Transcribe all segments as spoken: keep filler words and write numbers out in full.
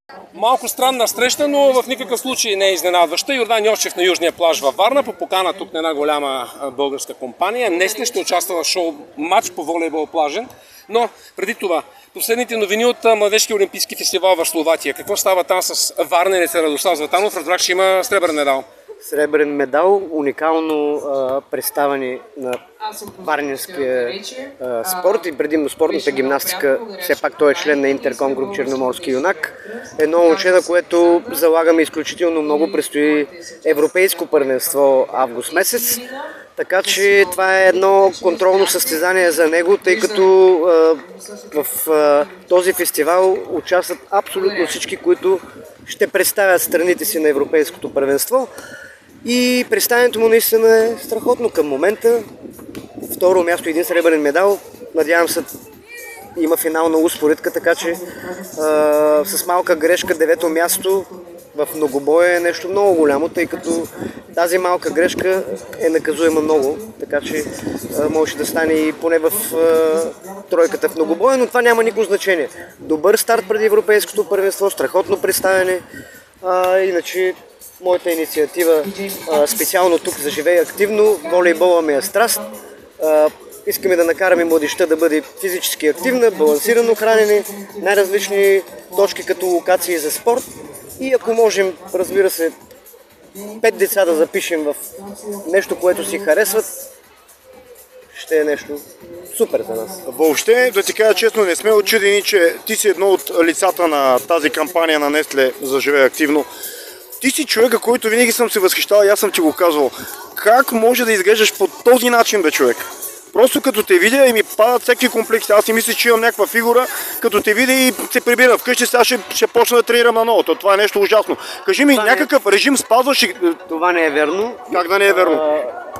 Малко странна среща, но в никакъв случай не е изненадваща. Йордан Йовчев на Южния плаж във Варна по покана тук на една голяма българска компания. Днес не ще участва в шоу матч по волейбол плажен. Но преди това, последните новини от Младежкия олимпийски фестивал в Словакия. Какво става там с варненеца Радослав Златанов? Разбрах, че има сребърен медал. Сребърен медал, уникално а, представяне на варненския а, спорт и предимно спортната гимнастика. Все пак той е член на Интерком груп Черноморски юнак. Едно момче, на което залагаме изключително много. Предстои европейско първенство август месец. Така че това е едно контролно състезание за него, тъй като а, в а, този фестивал участват абсолютно всички, които ще представят страните си на европейското първенство. И представянето му наистина е страхотно към момента. Второ място, един сребърен медал. Надявам се, има финална успоредка, така че а, с малка грешка девето място в многобоя е нещо много голямо, тъй като тази малка грешка е наказуема много, така че а, може да стане и поне в а, тройката в многобоя, но това няма никакво значение. Добър старт преди европейското първенство, страхотно представяне, а, иначе моята инициатива а, специално тук за Живей активно, волейбола ми е страст. А, искаме да накараме младежта да бъде физически активна, балансирано хранене, най-различни точки като локации за спорт. И ако можем, разбира се, пет деца да запишем в нещо, което си харесват, ще е нещо супер за нас. Въобще, да ти кажа честно, не сме очудени, че ти си едно от лицата на тази кампания на Нестле за Живей активно. Ти си човека, който винаги съм се възхищавал и аз съм ти го казвал. Как може да изглеждаш по този начин, бе, човек? Просто като те видя и ми падат всеки комплекси. Аз си мисля, че имам някаква фигура, като те видя и се прибира вкъщи, сега ще, ще почна да тренирам на ново. Това е нещо ужасно. Кажи ми, това някакъв не... режим спазваш и... Това не е верно. Как да не е верно? А...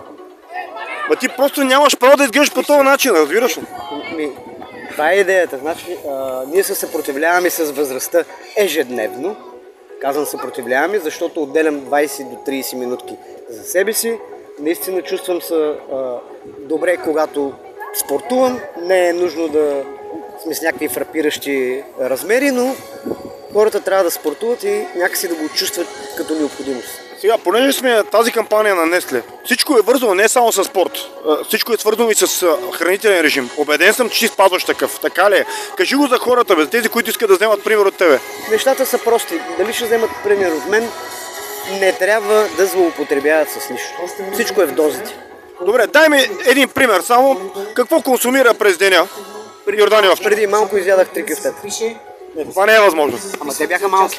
Ба ти просто нямаш право да изглеждаш по този начин, разбираш ли? Ми, това е идеята. Значи, а, ние се съпротивляваме с възрастта ежедневно. Казвам съпротивляваме, защото отделям двайсет до трийсет минутки за себе си. Наистина чувствам се а, добре, когато спортувам. Не е нужно да сме с някакви фрапиращи размери, но хората трябва да спортуват и някакси да го чувстват като необходимост. Сега, понеже сме тази кампания на Нестле, всичко е вързано не само с спорт, всичко е свързано и с хранителен режим. Убеден съм, че ти спазваш такъв. Така ли е? Кажи го за хората, бе, тези, които искат да вземат пример от тебе. Нещата са прости. Дали ще вземат пример от мен, не трябва да злоупотребяват с нищо. Всичко е в дозите. Добре, дай ми един пример само. Какво консумира през деня Йордан Йовчев? Преди малко изядах три кюфтета. Това не е възможно. Ама те бяха малки.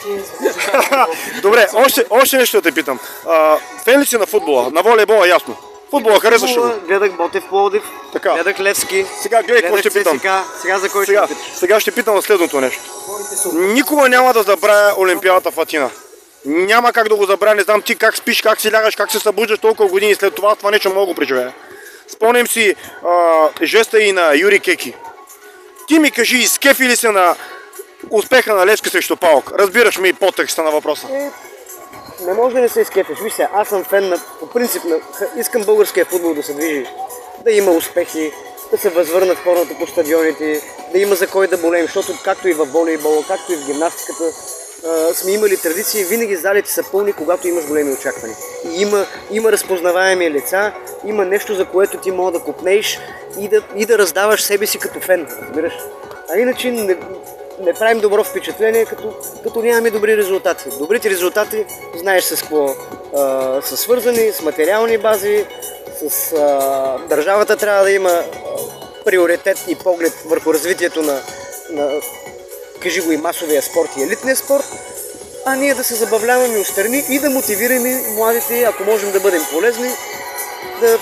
Добре, още, още нещо да те питам. А, фен ли си на футбола? На волейбола, ясно. Футбола харесваш ли? Гледах Ботев Пловдив, така. Гледах Левски. Сега гледай какво ще питам. Сега, сега за кой сега, ще питаш? Сега ще питам следното нещо. Никога няма да забравя Олимпиадата в Атина. Няма как да го забравя, не знам ти как спиш, как си лягаш, как се събуждаш толкова години след това, това нещо мога да го преживея. Спомням си а, жеста и на Юрий Кеки. Ти ми кажи, изкефи ли се на успеха на Левски срещу Паук? Разбираш ми подтекста на въпроса. Е, не може да не се изкефиш. Виж се, аз съм фен на, по принцип, на, искам българския футбол да се движи, да има успехи, да се възвърнат хората по стадионите, да има за кой да болеем, защото както и в волейбола, както и в гимнастиката, Uh, сме имали традиции, винаги залите са пълни, когато имаш големи очаквания. И има, има разпознаваеми лица, има нещо, за което ти мога да купнеш и да, и да раздаваш себе си като фен, разбираш. А иначе не, не правим добро впечатление, като, като нямаме добри резултати. Добрите резултати, знаеш с какво uh, са свързани, с материални бази, с uh, държавата трябва да има uh, приоритет и поглед върху развитието на, на кажи го и масовия спорт и елитния спорт, а ние да се забавляваме отстрани и да мотивираме младите, ако можем да бъдем полезни, да,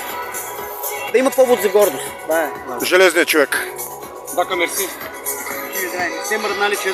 да има повод за гордост. Да, Железният човек. Дака, мерси. Все мръднали, че